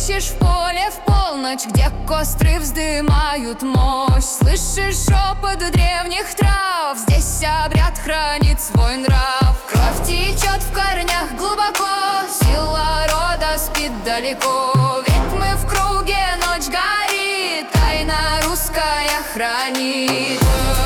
Ищешь в поле в полночь, где костры вздымают мощь. Слышишь шепот древних трав, здесь обряд хранит свой нрав. Кровь течет в корнях глубоко, сила рода спит далеко. Ведь мы в круге, ночь горит, тайна русская хранит.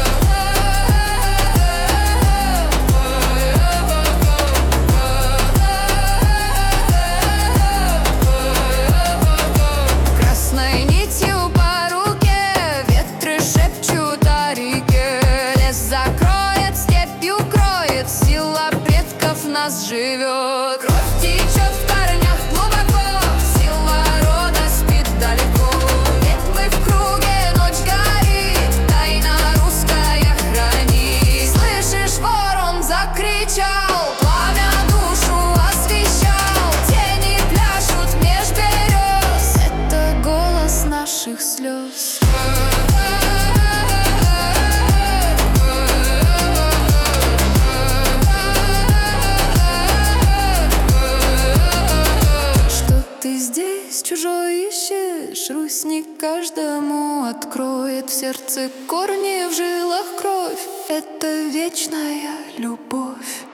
Красной нитью по руке ветры шепчут о реке. Лес закроет, степь укроет, сила предков нас живет. Кровь течет в корнях глубоко, сила рода спит далеко. Ведь мы в круге, ночь горит, тайна русская хранит. Слышишь, ворон закричал, пламя душу освещал. Тени пляшут меж берез, это голос наших слез. Что ты здесь чужой ищешь? Русь не каждому откроет. В сердце корни, в жилах кровь, это вечная любовь.